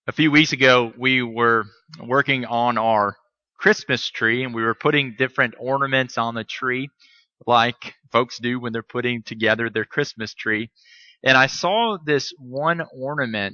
A few weeks ago, we were working on our Christmas tree and we were putting different ornaments on the tree like folks do when they're putting together their Christmas tree. And I saw this one ornament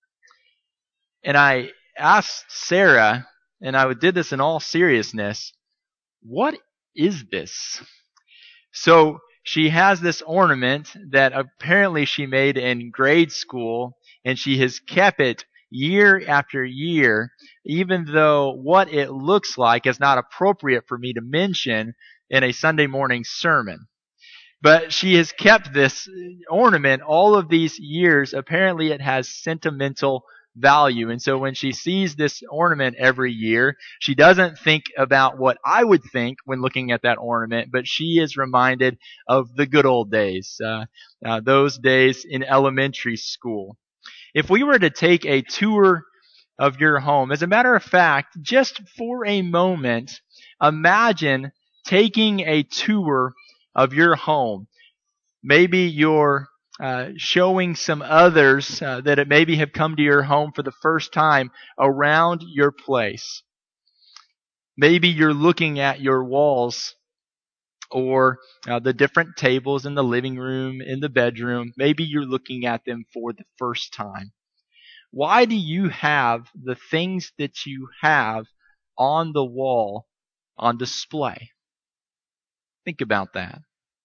and I asked Sarah, and I did this in all seriousness, what is this? So she has this ornament that apparently she made in grade school, and she has kept it year after year, even though what it looks like is not appropriate for me to mention in a Sunday morning sermon. But she has kept this ornament all of these years. Apparently it has sentimental value. And so when she sees this ornament every year, she doesn't think about what I would think when looking at that ornament, but she is reminded of the good old days, those days in elementary school. If we were to take a tour of your home, as a matter of fact, just for a moment, imagine taking a tour of your home. Maybe you're showing some others that maybe have come to your home for the first time around your place. Maybe you're looking at your walls or the different tables in the living room, in the bedroom. Maybe you're looking at them for the first time. Why do you have the things that you have on the wall on display? Think about that.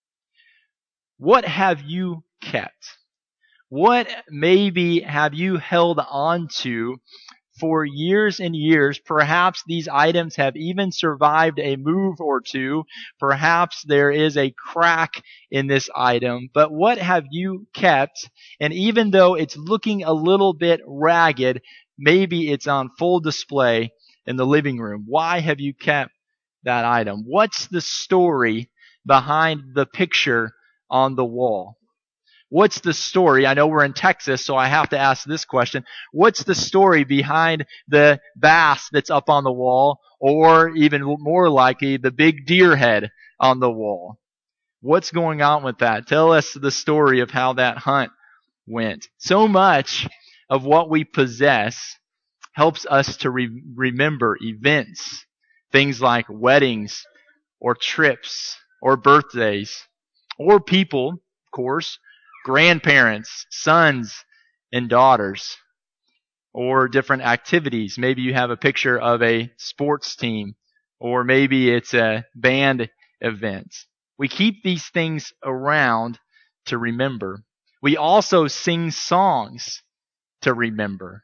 What have you kept? What maybe have you held on to for years and years? Perhaps these items have even survived a move or two. Perhaps there is a crack in this item. But what have you kept? And even though it's looking a little bit ragged, maybe it's on full display in the living room. Why have you kept that item? What's the story behind the picture on the wall? What's the story? I know we're in Texas, so I have to ask this question. What's the story behind the bass that's up on the wall, or even more likely, the big deer head on the wall? What's going on with that? Tell us the story of how that hunt went. So much of what we possess helps us to remember events, things like weddings or trips or birthdays or people, of course, grandparents, sons and daughters, or different activities. Maybe you have a picture of a sports team, or maybe it's a band event. We keep these things around to remember. We also sing songs to remember.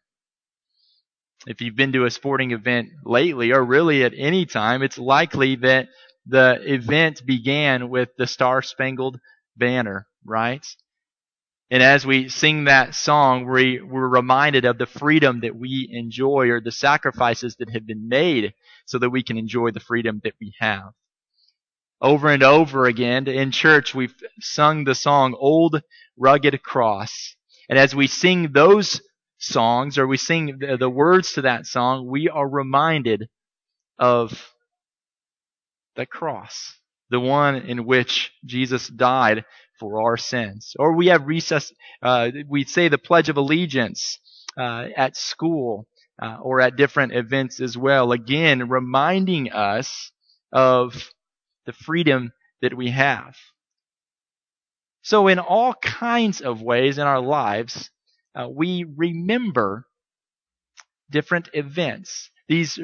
If you've been to a sporting event lately, or really at any time, it's likely that the event began with the Star-Spangled Banner, right? And as we sing that song, we're reminded of the freedom that we enjoy, or the sacrifices that have been made so that we can enjoy the freedom that we have. Over and over again in church, we've sung the song, Old Rugged Cross. And as we sing those songs, or we sing the words to that song, we are reminded of the cross, the one in which Jesus died for our sins. Or we have we say the Pledge of Allegiance at school or at different events as well. Again, reminding us of the freedom that we have. So in all kinds of ways in our lives, we remember different events. These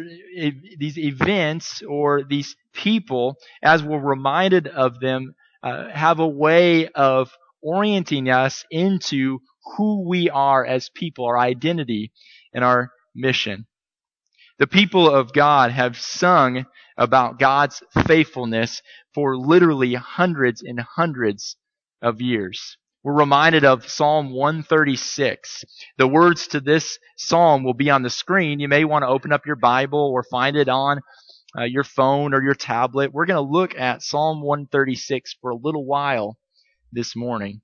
events or these people, as we're reminded of them, have a way of orienting us into who we are as people, our identity and our mission. The people of God have sung about God's faithfulness for literally hundreds and hundreds of years. We're reminded of Psalm 136. The words to this psalm will be on the screen. You may want to open up your Bible or find it on your phone or your tablet. We're going to look at Psalm 136 for a little while this morning.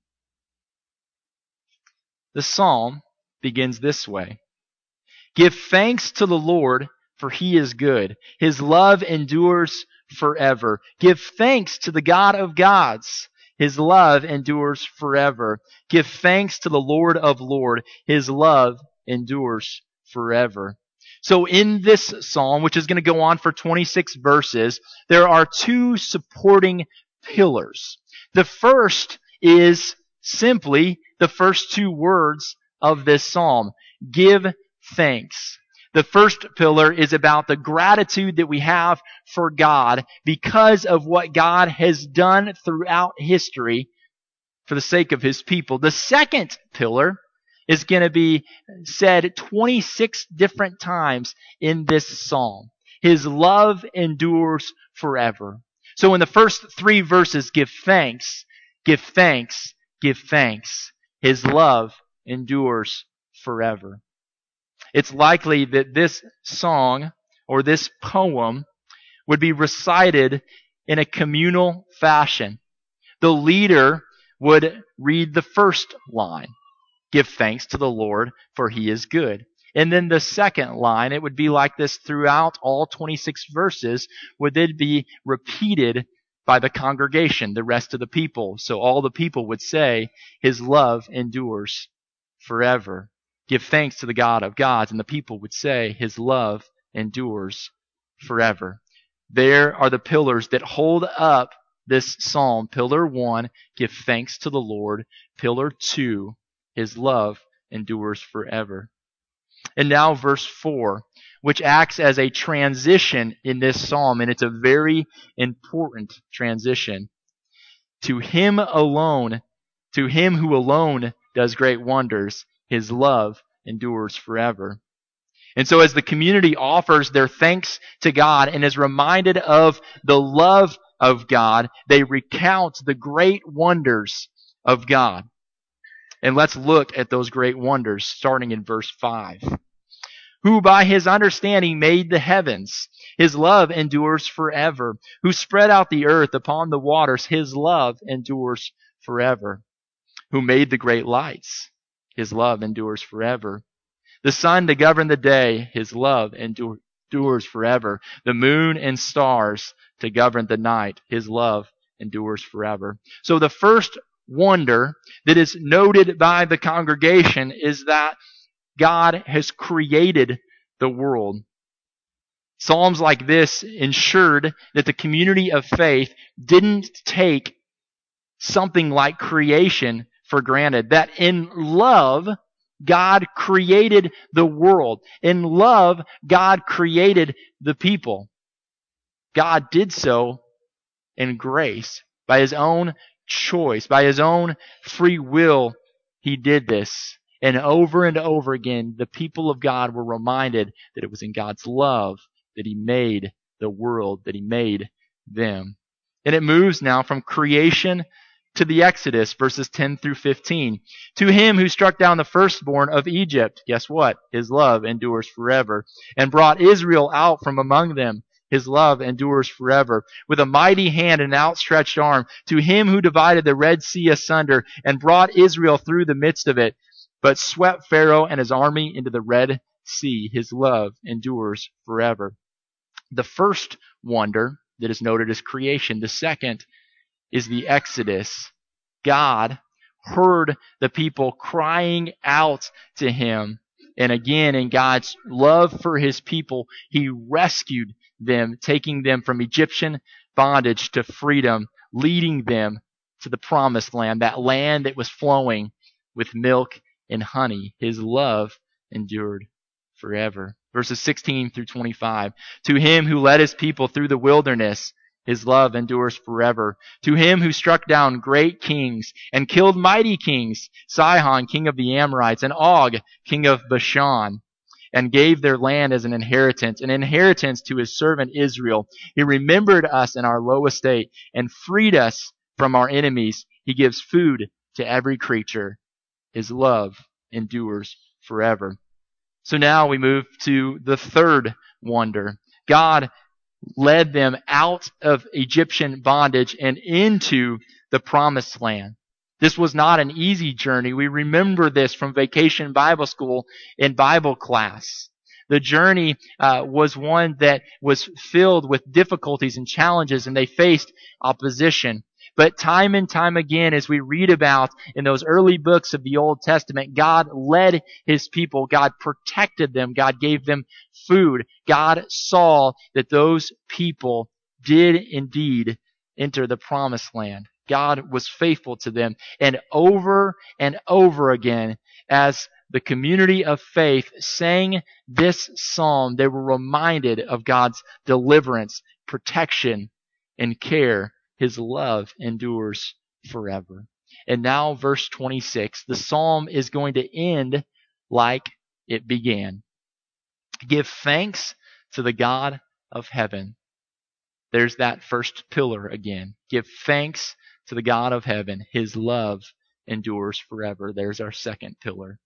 The psalm begins this way. Give thanks to the Lord, for he is good. His love endures forever. Give thanks to the God of gods. His love endures forever. Give thanks to the Lord of lords. His love endures forever. So in this psalm, which is going to go on for 26 verses, there are two supporting pillars. The first is simply the first two words of this psalm. Give thanks. The first pillar is about the gratitude that we have for God because of what God has done throughout history for the sake of his people. The second pillar is going to be said 26 different times in this psalm. His love endures forever. So in the first three verses, give thanks, give thanks, give thanks. His love endures forever. It's likely that this song or this poem would be recited in a communal fashion. The leader would read the first line, give thanks to the Lord, for he is good. And then the second line, it would be like this throughout all 26 verses, would then be repeated by the congregation, the rest of the people. So all the people would say, his love endures forever. Give thanks to the God of gods. And the people would say, his love endures forever. There are the pillars that hold up this psalm. Pillar 1, give thanks to the Lord. Pillar 2, his love endures forever. And now verse 4, which acts as a transition in this psalm, and it's a very important transition. To him alone, to him who alone does great wonders, his love endures forever. And so as the community offers their thanks to God and is reminded of the love of God, they recount the great wonders of God. And let's look at those great wonders, starting in verse 5. Who by his understanding made the heavens, his love endures forever. Who spread out the earth upon the waters, his love endures forever. Who made the great lights, his love endures forever. The sun to govern the day, his love endures forever. The moon and stars to govern the night, his love endures forever. So the first wonder that is noted by the congregation is that God has created the world. Psalms like this ensured that the community of faith didn't take something like creation for granted. That in love, God created the world. In love, God created the people. God did so in grace. By his own choice, by his own free will, he did this. And over again, the people of God were reminded that it was in God's love that he made the world, that he made them. And it moves now from creation to the Exodus, verses 10 through 15. To him who struck down the firstborn of Egypt, guess what? His love endures forever. And brought Israel out from among them. His love endures forever. With a mighty hand and outstretched arm, to him who divided the Red Sea asunder and brought Israel through the midst of it, but swept Pharaoh and his army into the Red Sea. His love endures forever. The first wonder that is noted is creation. The second is the Exodus. God heard the people crying out to him. And again, in God's love for his people, he rescued them, taking them from Egyptian bondage to freedom, leading them to the promised land, that land that was flowing with milk and honey. His love endured forever. Verses 16 through 25. To him who led his people through the wilderness, his love endures forever. To him who struck down great kings and killed mighty kings, Sihon, king of the Amorites, and Og, king of Bashan, and gave their land as an inheritance to his servant Israel. He remembered us in our low estate and freed us from our enemies. He gives food to every creature. His love endures forever. So now we move to the third wonder. God led them out of Egyptian bondage and into the promised land. This was not an easy journey. We remember this from Vacation Bible School in Bible class. The journey was one that was filled with difficulties and challenges, and they faced opposition. But time and time again, as we read about in those early books of the Old Testament, God led his people. God protected them. God gave them food. God saw that those people did indeed enter the promised land. God was faithful to them. And over again, as the community of faith sang this psalm, they were reminded of God's deliverance, protection, and care. His love endures forever. And now, verse 26, the psalm is going to end like it began. Give thanks to the God of heaven. There's that first pillar again. Give thanks to the God of heaven. His love endures forever. There's our second pillar.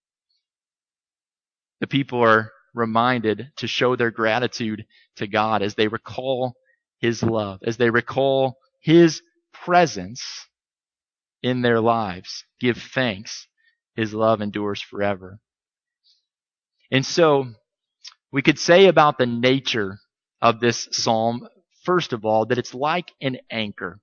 The people are reminded to show their gratitude to God as they recall his love, as they recall his presence in their lives. Give thanks. His love endures forever. And so we could say about the nature of this psalm, first of all, that it's like an anchor.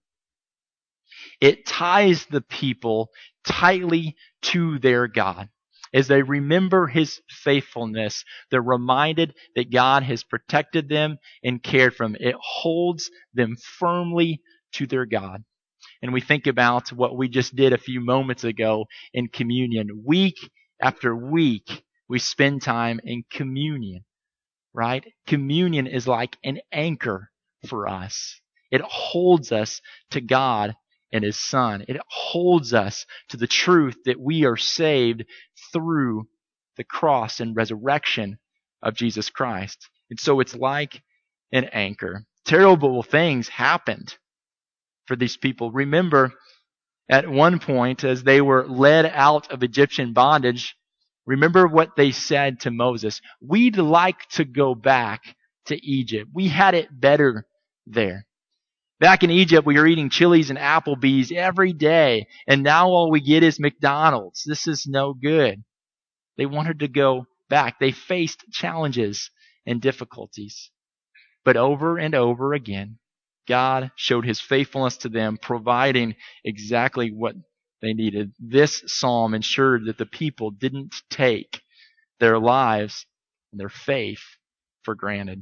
It ties the people tightly to their God. As they remember his faithfulness, they're reminded that God has protected them and cared for them. It holds them firmly to their God. And we think about what we just did a few moments ago in communion. Week after week, we spend time in communion, right? Communion is like an anchor for us. It holds us to God and his Son. It holds us to the truth that we are saved through the cross and resurrection of Jesus Christ. And so it's like an anchor. Terrible things happened for these people. Remember, at one point, as they were led out of Egyptian bondage, remember what they said to Moses. We'd like to go back to Egypt. We had it better there. Back in Egypt, we were eating Chili's and Applebee's every day, and now all we get is McDonald's. This is no good. They wanted to go back. They faced challenges and difficulties. But over and over again, God showed his faithfulness to them, providing exactly what they needed. This psalm ensured that the people didn't take their lives and their faith for granted.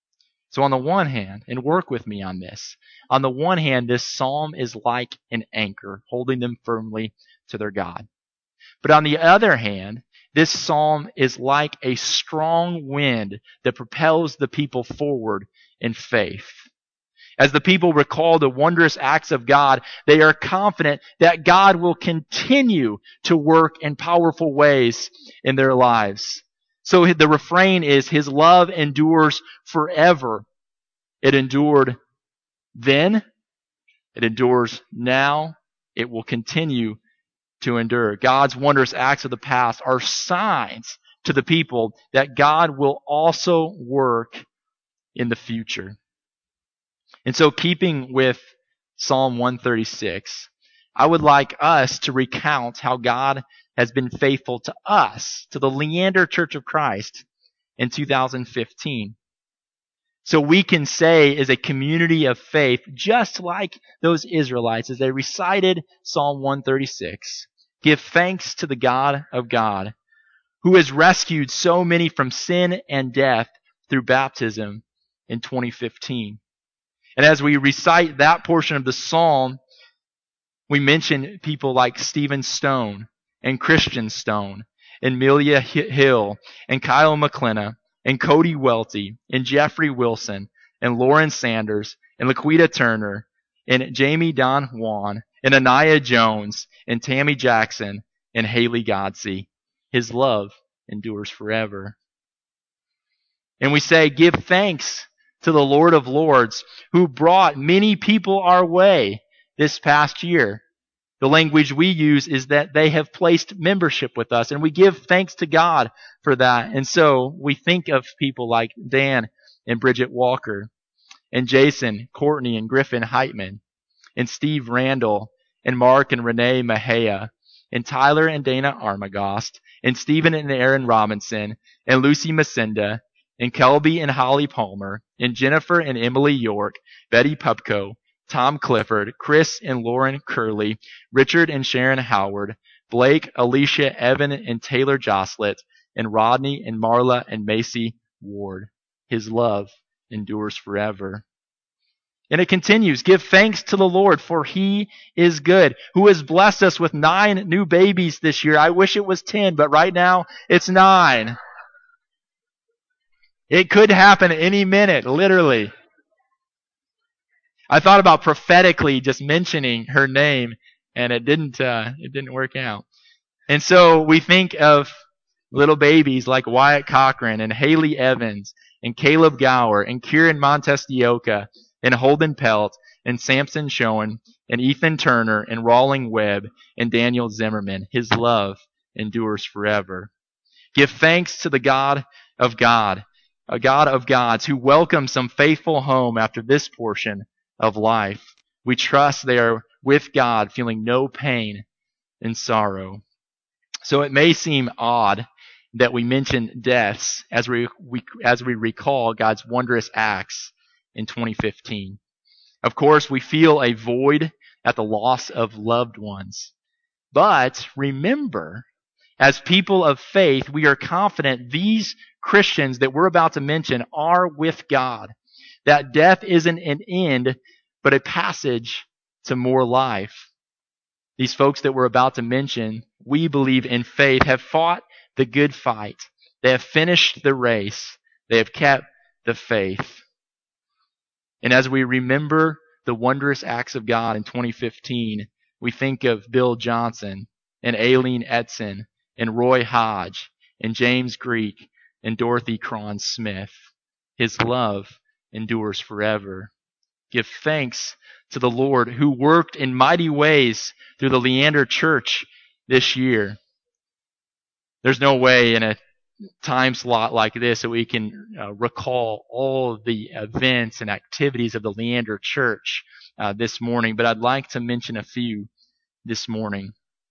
So on the one hand, and work with me on this, on the one hand, this psalm is like an anchor, holding them firmly to their God. But on the other hand, this psalm is like a strong wind that propels the people forward in faith. As the people recall the wondrous acts of God, they are confident that God will continue to work in powerful ways in their lives. So the refrain is, his love endures forever. It endured then. It endures now. It will continue to endure. God's wondrous acts of the past are signs to the people that God will also work in the future. And so, keeping with Psalm 136, I would like us to recount how God has been faithful to us, to the Leander Church of Christ in 2015. So we can say as a community of faith, just like those Israelites as they recited Psalm 136, give thanks to the God of God, who has rescued so many from sin and death through baptism in 2015. And as we recite that portion of the psalm, we mention people like Stephen Stone and Christian Stone, and Amelia Hill, and Kyle McClenna, and Cody Welty, and Jeffrey Wilson, and Lauren Sanders, and Laquita Turner, and Jamie Don Juan, and Anaya Jones, and Tammy Jackson, and Haley Godsey. His love endures forever. And we say, give thanks to the Lord of Lords, who brought many people our way this past year. The language we use is that they have placed membership with us, and we give thanks to God for that. And so we think of people like Dan and Bridget Walker, and Jason, Courtney, and Griffin Heitman, and Steve Randall, and Mark and Renee Mahea, and Tyler and Dana Armagost, and Stephen and Aaron Robinson, and Lucy Macinda, and Kelby and Holly Palmer, and Jennifer and Emily York, Betty Pupko, Tom Clifford, Chris and Lauren Curley, Richard and Sharon Howard, Blake, Alicia, Evan, and Taylor Joslett, and Rodney and Marla and Macy Ward. His love endures forever. And it continues, give thanks to the Lord, for he is good, who has blessed us with 9 new babies this year. I wish it was 10, but right now it's 9. It could happen any minute, literally. I thought about prophetically just mentioning her name, and it didn't work out. And so we think of little babies like Wyatt Cochran and Haley Evans and Caleb Gower and Kieran Montestioka and Holden Pelt and Samson Schoen and Ethan Turner and Rawling Webb and Daniel Zimmerman. His love endures forever. Give thanks to the God of God, a God of gods who welcomes some faithful home after this portion of life. We trust they are with God, feeling no pain and sorrow. So it may seem odd that we mention deaths as we recall God's wondrous acts in 2015. Of course, we feel a void at the loss of loved ones. But remember, as people of faith, we are confident these Christians that we're about to mention are with God. That death isn't an end, but a passage to more life. These folks that we're about to mention, we believe in faith, have fought the good fight. They have finished the race. They have kept the faith. And as we remember the wondrous acts of God in 2015, we think of Bill Johnson and Aileen Edson and Roy Hodge and James Greek and Dorothy Cron Smith. His love endures forever. Give thanks to the Lord who worked in mighty ways through the Leander Church this year. There's no way in a time slot like this that we can recall all of the events and activities of the Leander Church this morning, but I'd like to mention a few this morning.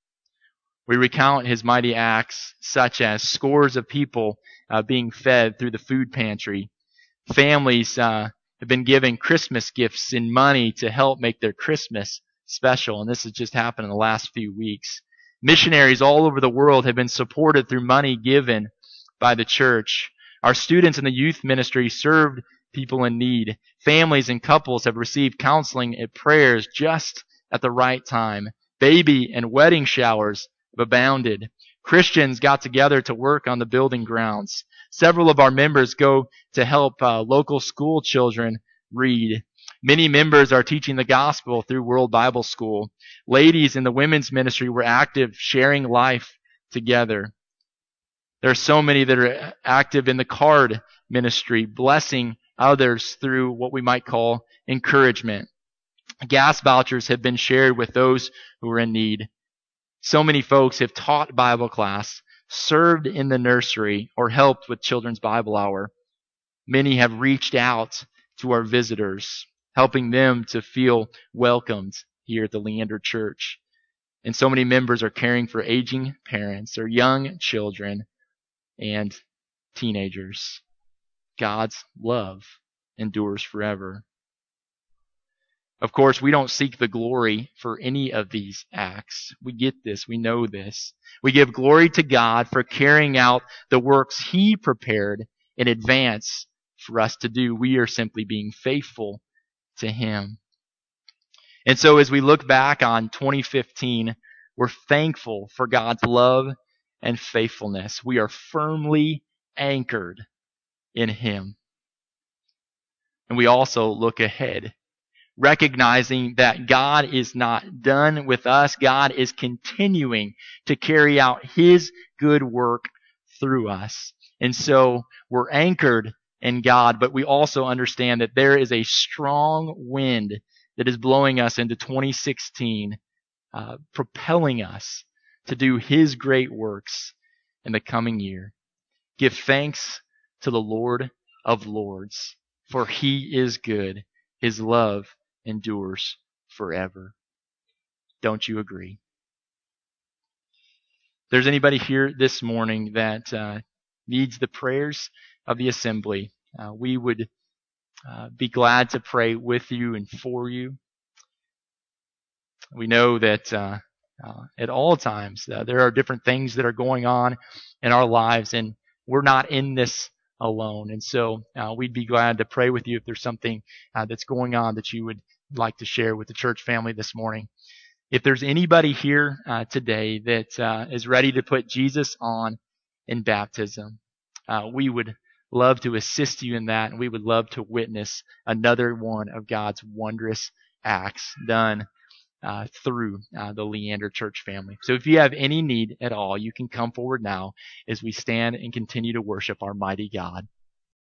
We recount his mighty acts, such as scores of people being fed through the food pantry. Families have been given Christmas gifts and money to help make their Christmas special, and this has just happened in the last few weeks. Missionaries all over the world have been supported through money given by the church. Our students in the youth ministry served people in need. Families and couples have received counseling and prayers just at the right time. Baby and wedding showers have abounded. Christians got together to work on the building grounds. Several of our members go to help local school children read. Many members are teaching the gospel through World Bible School. Ladies in the women's ministry were active, sharing life together. There are so many that are active in the card ministry, blessing others through what we might call encouragement. Gas vouchers have been shared with those who are in need. So many folks have taught Bible class, served in the nursery, or helped with Children's Bible Hour. Many have reached out to our visitors, helping them to feel welcomed here at the Leander Church. And so many members are caring for aging parents or young children and teenagers. God's love endures forever. Of course, we don't seek the glory for any of these acts. We get this. We know this. We give glory to God for carrying out the works He prepared in advance for us to do. We are simply being faithful to Him. And so as we look back on 2015, we're thankful for God's love and faithfulness. We are firmly anchored in Him. And we also look ahead, recognizing that God is not done with us. God is continuing to carry out His good work through us. And so we're anchored in God, but we also understand that there is a strong wind that is blowing us into 2016, propelling us to do His great works in the coming year. Give thanks to the Lord of Lords, for He is good. His love endures forever. Don't you agree? If there's anybody here this morning that needs the prayers of the assembly, we would be glad to pray with you and for you. We know that at all times there are different things that are going on in our lives, and we're not in this alone. And so we'd be glad to pray with you if there's something that's going on that you would like to share with the church family this morning. If there's anybody here today that is ready to put Jesus on in baptism, we would love to assist you in that, and we would love to witness another one of God's wondrous acts done through the Leander Church family. So if you have any need at all, you can come forward now as we stand and continue to worship our mighty God.